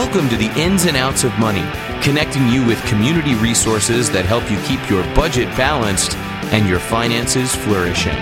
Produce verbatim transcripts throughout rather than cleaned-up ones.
Welcome to the Ins and Outs of Money, connecting you with community resources that help you keep your budget balanced and your finances flourishing.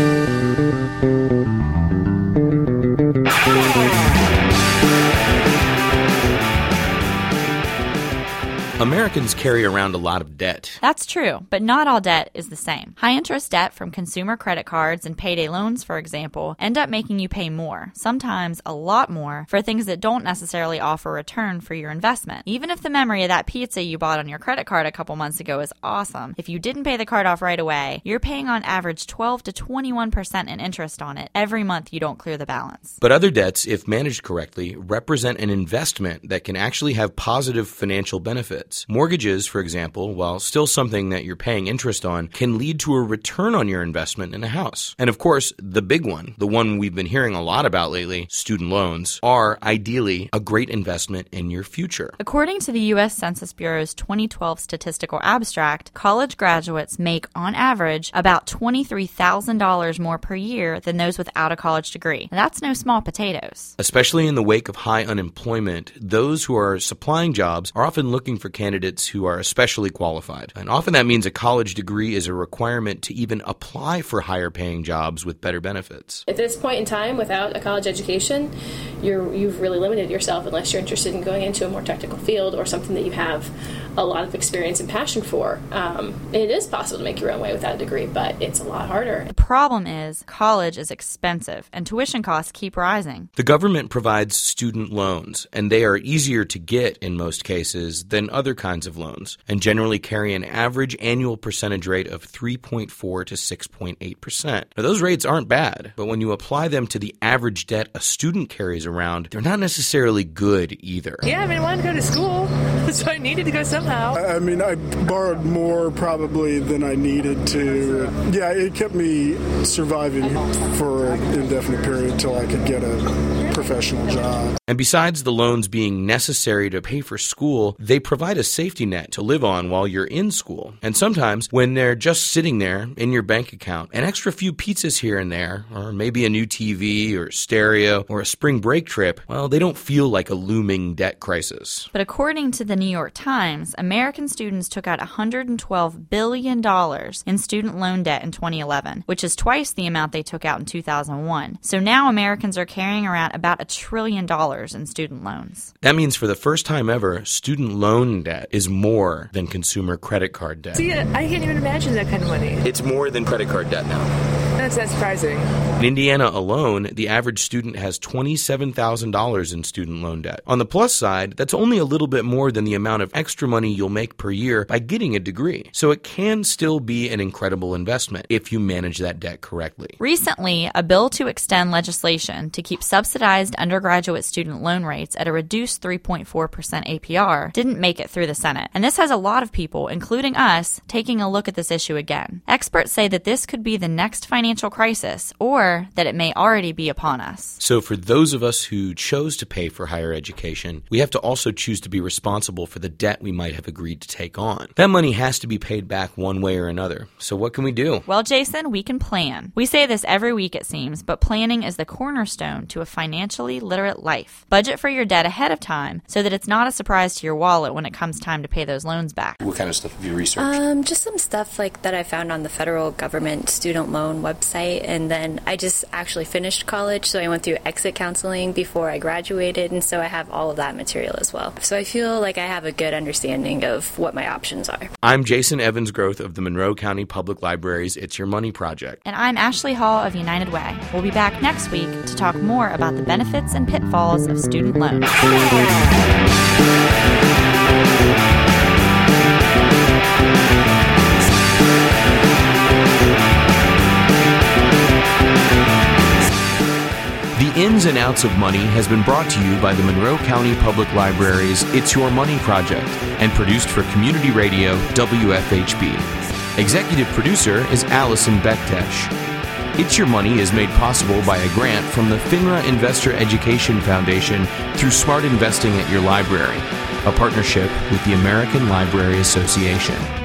Americans carry around a lot of debt. That's true, but not all debt is the same. High-interest debt from consumer credit cards and payday loans, for example, end up making you pay more, sometimes a lot more, for things that don't necessarily offer return for your investment. Even if the memory of that pizza you bought on your credit card a couple months ago is awesome, if you didn't pay the card off right away, you're paying on average twelve to twenty-one percent in interest on it every month you don't clear the balance. But other debts, if managed correctly, represent an investment that can actually have positive financial benefits. Mortgages, for example, while still something that you're paying interest on, can lead to a return on your investment in a house. And of course, the big one, the one we've been hearing a lot about lately, student loans, are ideally a great investment in your future. According to the U S Census Bureau's twenty twelve Statistical Abstract, college graduates make, on average, about twenty-three thousand dollars more per year than those without a college degree. And that's no small potatoes. Especially in the wake of high unemployment, those who are supplying jobs are often looking for candidates who are especially qualified. And often that means a college degree is a requirement to even apply for higher paying jobs with better benefits. At this point in time, without a college education, you're, you've really limited yourself unless you're interested in going into a more technical field or something that you have a lot of experience and passion for. Um, it is possible to make your own way without a degree, but it's a lot harder. The problem is college is expensive and tuition costs keep rising. The government provides student loans, and they are easier to get in most cases than other kinds of loans, and generally carry an average annual percentage rate of three point four to six point eight percent. Now, those rates aren't bad, but when you apply them to the average debt a student carries around, they're not necessarily good either. Yeah, I mean, I wanted to go to school, so I needed to go somehow. I mean, I borrowed more probably than I needed to. Yeah, it kept me surviving for an indefinite period until I could get a professional job. And besides the loans being necessary to pay for school, they provide a safety net to live on while you're in school. And sometimes, when they're just sitting there in your bank account, an extra few pizzas here and there, or maybe a new T V or stereo or a spring break trip, well, they don't feel like a looming debt crisis. But according to the New York Times, American students took out one hundred twelve billion dollars in student loan debt in twenty eleven, which is twice the amount they took out in two thousand one. So now Americans are carrying around about a trillion dollars in student loans. That means for the first time ever, student loan debt is more than consumer credit card debt. See, I can't even imagine that kind of money. It's more than credit card debt now. That's not surprising. In Indiana alone, the average student has twenty-seven thousand dollars in student loan debt. On the plus side, that's only a little bit more than the amount of extra money you'll make per year by getting a degree. So it can still be an incredible investment if you manage that debt correctly. Recently, a bill to extend legislation to keep subsidized undergraduate student loan rates at a reduced three point four percent A P R didn't make it through the Senate. And this has a lot of people, including us, taking a look at this issue again. Experts say that this could be the next financial crisis, or that it may already be upon us. So for those of us who chose to pay for higher education, we have to also choose to be responsible for the debt we might have agreed to take on. That money has to be paid back one way or another. So what can we do? Well, Jason, we can plan. We say this every week, it seems, but planning is the cornerstone to a financially literate life. Budget for your debt ahead of time so that it's not a surprise to your wallet when it comes time to pay those loans back. What kind of stuff have you researched? Um, just some stuff like that I found on the federal government student loan website, and then I just actually finished college, so I went through exit counseling before I graduated, and so I have all of that material as well. So I feel like I have a good understanding of what my options are. I'm Jason Evans-Groth of the Monroe County Public Library's It's Your Money Project. And I'm Ashley Hall of United Way. We'll be back next week to talk more about the benefits and pitfalls of student loans. The Ins and Outs of Money has been brought to you by the Monroe County Public Library's It's Your Money Project and produced for Community Radio W F H B. Executive producer is Allison Bektesh. It's Your Money is made possible by a grant from the FINRA Investor Education Foundation through Smart Investing at Your Library, a partnership with the American Library Association.